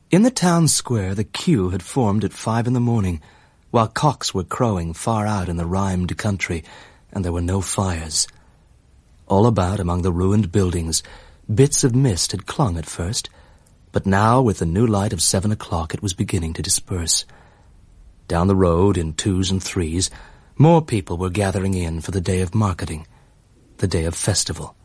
In the town square, the queue had formed at 5 a.m, while cocks were crowing far out in the rhymed country, and there were no fires. All about, among the ruined buildings, bits of mist had clung at first, but now, with the new light of 7 o'clock, it was beginning to disperse. Down the road, in twos and threes, more people were gathering in for the day of marketing, the day of festival.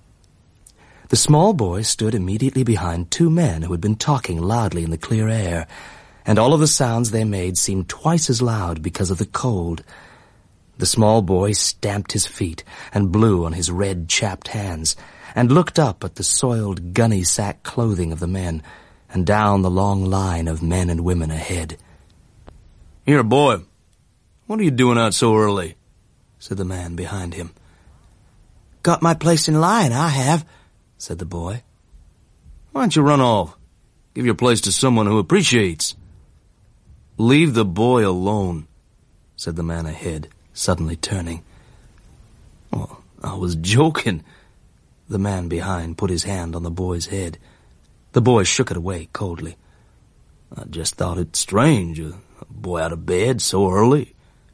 The small boy stood immediately behind two men who had been talking loudly in the clear air, and all of the sounds they made seemed twice as loud because of the cold. The small boy stamped his feet and blew on his red, chapped hands, and looked up at the soiled, gunny-sack clothing of the men, and down the long line of men and women ahead. "Here, boy, what are you doing out so early?" said the man behind him. "Got my place in line, I have," said the boy. "Why don't you run off? Give your place to someone who appreciates." "Leave the boy alone," said the man ahead, suddenly turning. "Oh, I was joking." The man behind put his hand on the boy's head. The boy shook it away coldly. "I just thought it strange, a boy out of bed so early."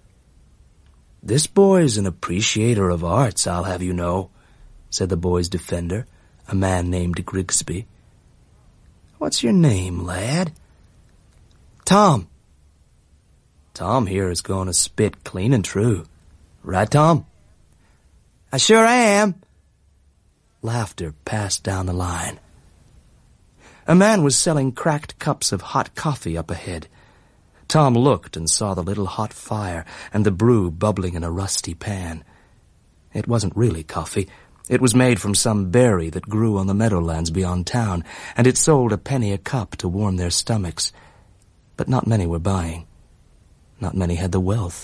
"This boy's an appreciator of arts, I'll have you know," said the boy's defender, a man named Grigsby. "What's your name, lad?" "Tom." "Tom here is going to spit clean and true. Right, Tom?" "I sure am." Laughter passed down the line. A man was selling cracked cups of hot coffee up ahead. Tom looked and saw the little hot fire and the brew bubbling in a rusty pan. It wasn't really coffee. It was made from some berry that grew on the meadowlands beyond town, and it sold a penny a cup to warm their stomachs. But not many were buying. Not many had the wealth.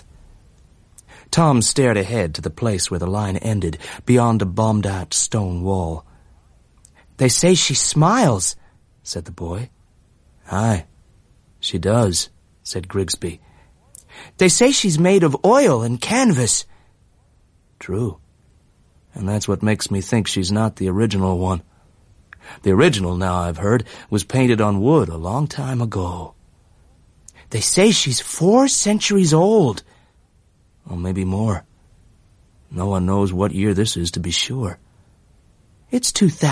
Tom stared ahead to the place where the line ended, beyond a bombed-out stone wall. "They say she smiles," said the boy. "Aye, she does," said Grigsby. "They say she's made of oil and canvas." "True. And that's what makes me think she's not the original one. The original, now I've heard, was painted on wood a long time ago." "They say she's 4 centuries old." Or maybe more. No one knows what year this is to be sure. "It's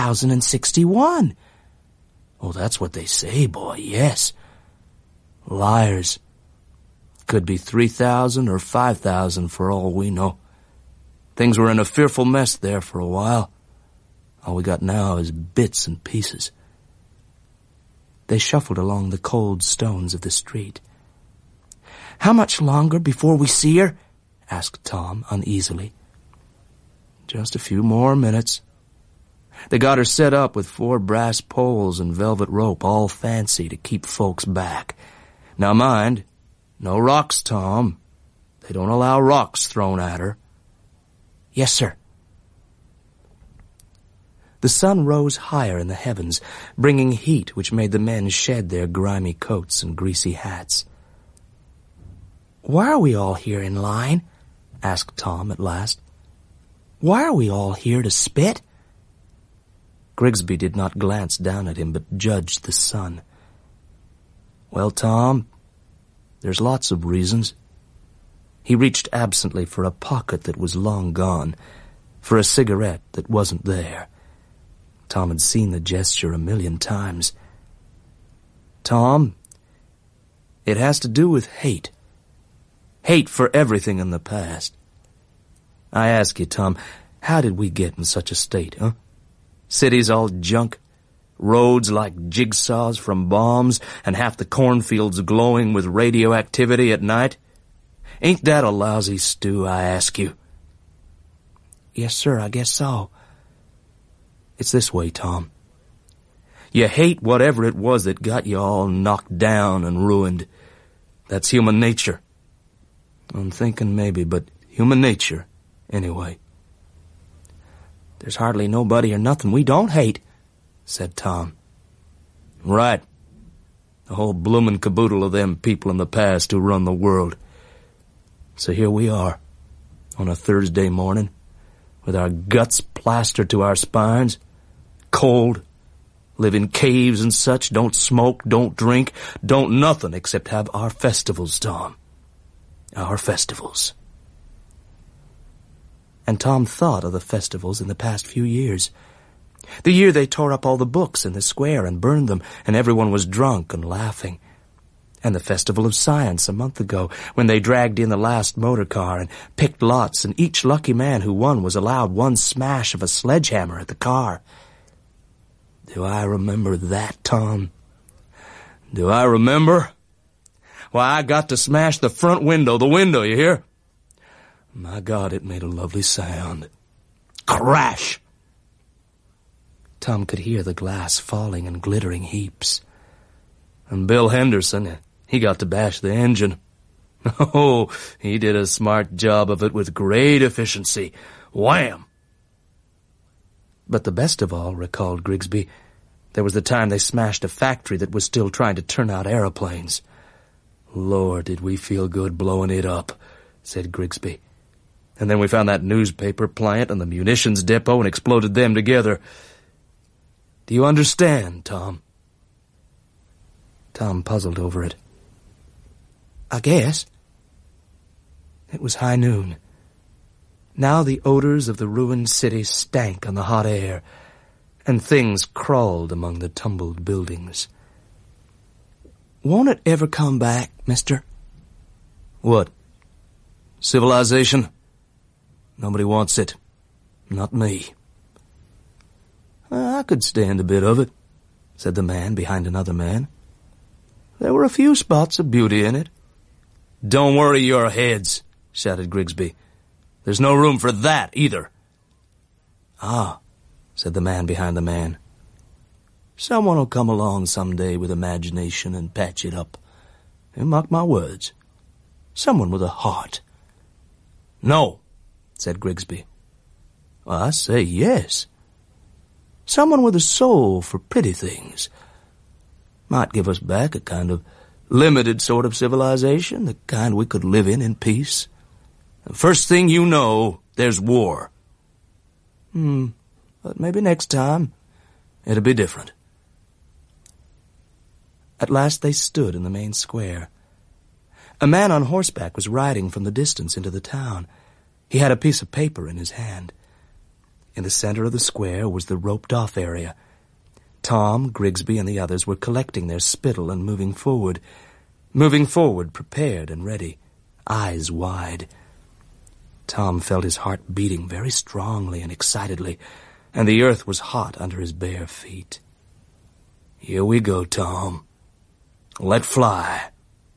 2061. Oh, that's what they say, boy, yes. Liars. Could be 3,000 or 5,000 for all we know. Things were in a fearful mess there for a while. All we got now is bits and pieces. They shuffled along the cold stones of the street. "How much longer before we see her?" asked Tom uneasily. "Just a few more minutes. They got her set up with 4 brass poles and velvet rope, all fancy to keep folks back. Now mind, no rocks, Tom. They don't allow rocks thrown at her." "Yes, sir." The sun rose higher in the heavens, bringing heat which made the men shed their grimy coats and greasy hats. "Why are we all here in line?" asked Tom at last. "Why are we all here to spit?" Grigsby did not glance down at him, but judged the sun. "Well, Tom, there's lots of reasons." He reached absently for a pocket that was long gone, for a cigarette that wasn't there. Tom had seen the gesture 1,000,000 times. "Tom, it has to do with hate. Hate for everything in the past. I ask you, Tom, how did we get in such a state, huh? Cities all junk, roads like jigsaws from bombs, and half the cornfields glowing with radioactivity at night. Ain't that a lousy stew, I ask you?" "Yes, sir, I guess so." It's this way, Tom. You hate whatever it was that got you all knocked down and ruined. That's human nature. I'm thinking maybe, but human nature, anyway. "There's hardly nobody or nothing we don't hate," said Tom. "Right. The whole bloomin' caboodle of them people in the past who run the world. So here we are, on a Thursday morning, with our guts plastered to our spines, cold, Live in caves and such, don't smoke, don't drink, don't nothing except have our festivals, Tom. Our festivals. And Tom thought of the festivals in the past few years. The year they tore up all the books in the square and burned them, and everyone was drunk and laughing. And the Festival of Science a month ago, when they dragged in the last motor car and picked lots, and each lucky man who won was allowed one smash of a sledgehammer at the car. Do I remember that, Tom? Do I remember? Why, I got to smash the front window, you hear? My God, it made a lovely sound. Crash! Tom could hear the glass falling in glittering heaps. And Bill Henderson, he got to bash the engine. Oh, he did a smart job of it with great efficiency. Wham! But the best of all, recalled Grigsby, there was the time they smashed a factory that was still trying to turn out aeroplanes. Lord, did we feel good blowing it up, said Grigsby. And then we found that newspaper plant and the munitions depot and exploded them together. Do you understand, Tom? Tom puzzled over it. I guess. It was high noon. Now the odors of the ruined city stank on the hot air, and things crawled among the tumbled buildings. Won't it ever come back, mister? What? Civilization? Nobody wants it. Not me. I could stand a bit of it, said the man behind another man. There were a few spots of beauty in it. Don't worry your heads, shouted Grigsby. There's no room for that, either. Ah, said the man behind the man. Someone will come along someday with imagination and patch it up. And mark my words, someone with a heart. No, said Grigsby. I say yes. Someone with a soul for pretty things. Might give us back a kind of limited sort of civilization, the kind we could live in peace. First thing you know, there's war. But maybe next time it'll be different. At last they stood in the main square. A man on horseback was riding from the distance into the town. He had a piece of paper in his hand. In the center of the square was the roped-off area. Tom, Grigsby, and the others were collecting their spittle and moving forward, prepared and ready, eyes wide. Tom felt his heart beating very strongly and excitedly, and the earth was hot under his bare feet. Here we go, Tom. Let fly.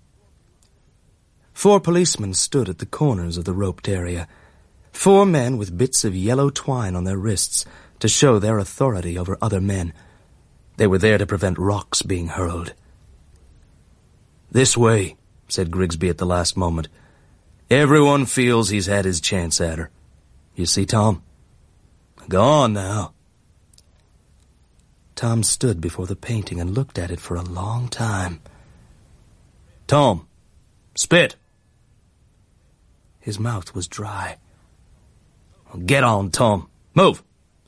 4 policemen stood at the corners of the roped area. 4 men with bits of yellow twine on their wrists to show their authority over other men. They were there to prevent rocks being hurled. This way, said Grigsby at the last moment. Everyone feels he's had his chance at her. You see, Tom? Go on now. Tom stood before the painting and looked at it for a long time. Tom, spit. His mouth was dry. Get on, Tom. Move.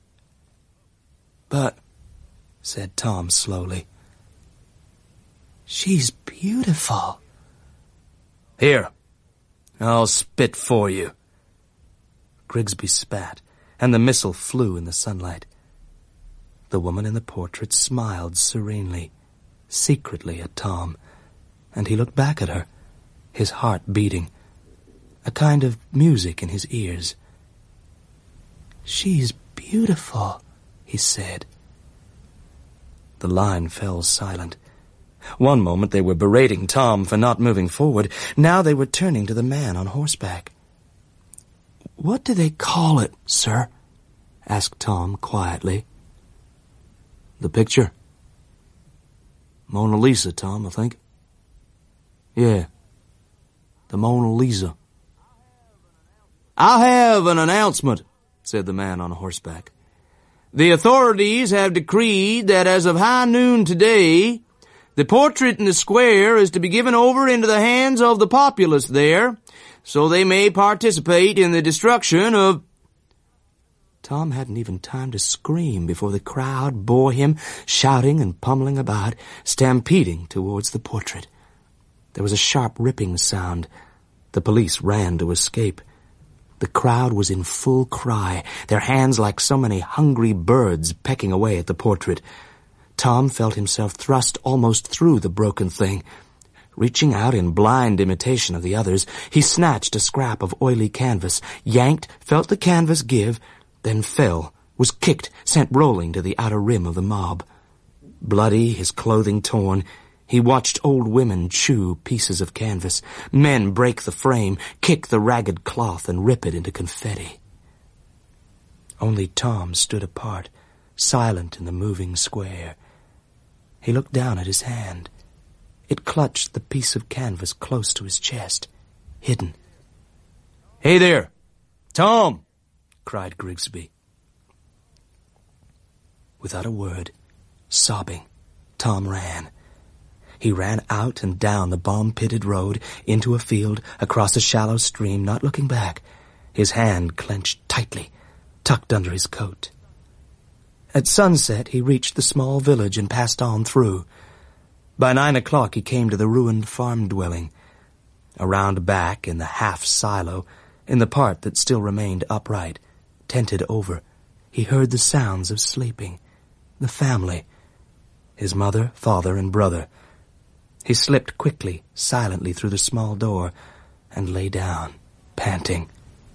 But, said Tom slowly, she's beautiful. Here, I'll spit for you. Grigsby spat, and the missile flew in the sunlight. The woman in the portrait smiled serenely, secretly at Tom, and he looked back at her, his heart beating, a kind of music in his ears. She's beautiful, he said. The line fell silent. One moment they were berating Tom for not moving forward. Now they were turning to the man on horseback. What do they call it, sir? Asked Tom quietly. The picture? Mona Lisa, Tom, I think. Yeah, the Mona Lisa. I have an announcement, said the man on horseback. The authorities have decreed that as of high noon today, the portrait in the square is to be given over into the hands of the populace there, so they may participate in the destruction of... Tom hadn't even time to scream before the crowd bore him, shouting and pummeling about, stampeding towards the portrait. There was a sharp ripping sound. The police ran to escape. The crowd was in full cry, their hands like so many hungry birds pecking away at the portrait. Tom felt himself thrust almost through the broken thing. Reaching out in blind imitation of the others, he snatched a scrap of oily canvas, yanked, felt the canvas give, then fell, was kicked, sent rolling to the outer rim of the mob. Bloody, his clothing torn, he watched old women chew pieces of canvas, men break the frame, kick the ragged cloth, and rip it into confetti. Only Tom stood apart, silent in the moving square. He looked down at his hand. It clutched the piece of canvas close to his chest, hidden. "Hey there! Tom!" cried Grigsby. Without a word, sobbing, Tom ran. He ran out and down the bomb-pitted road, into a field, across a shallow stream, not looking back, his hand clenched tightly, tucked under his coat. At sunset he reached the small village and passed on through. By 9 o'clock he came to the ruined farm dwelling. Around back, in the half-silo, in the part that still remained upright, tented over, he heard the sounds of sleeping, the family, his mother, father, and brother. He slipped quickly, silently through the small door and lay down, panting.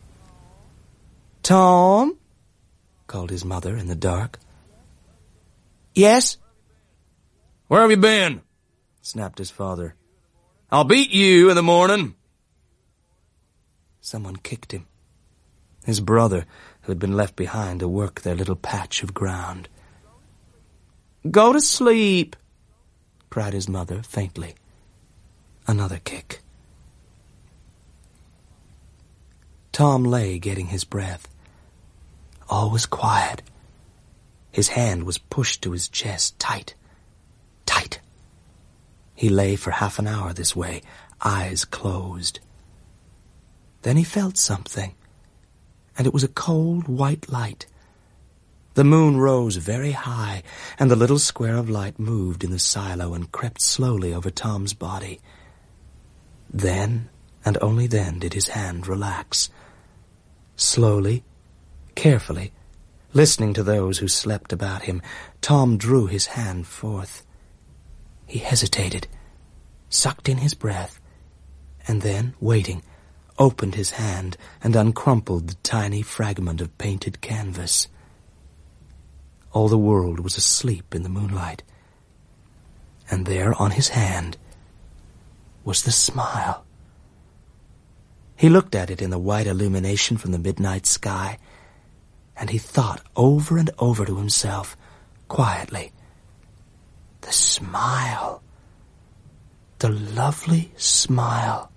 "Tom?" called his mother in the dark. "Yes?" "Where have you been?" snapped his father. "I'll beat you in the morning." Someone kicked him. His brother, who had been left behind to work their little patch of ground. "Go to sleep," cried his mother faintly. Another kick. Tom lay getting his breath. All was quiet. His hand was pushed to his chest, tight, tight. He lay for half an hour this way, eyes closed. Then he felt something, and it was a cold white light. The moon rose very high, and the little square of light moved in the silo and crept slowly over Tom's body. Then, and only then, did his hand relax. Slowly, carefully, listening to those who slept about him, Tom drew his hand forth. He hesitated, sucked in his breath, and then, waiting, opened his hand and uncrumpled the tiny fragment of painted canvas. All the world was asleep in the moonlight, and there on his hand was the smile. He looked at it in the white illumination from the midnight sky, and he thought over and over to himself, quietly, the smile, the lovely smile.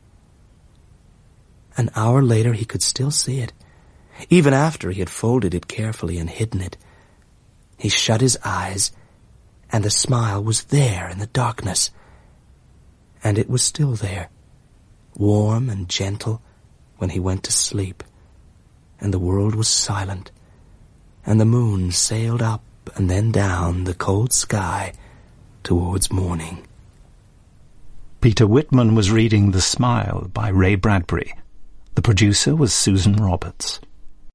An hour later he could still see it, even after he had folded it carefully and hidden it. He shut his eyes, and the smile was there in the darkness. And it was still there, warm and gentle, when he went to sleep, and the world was silent, and the moon sailed up and then down the cold sky towards morning. Peter Whitman was reading The Smile by Ray Bradbury. The producer was Susan Roberts.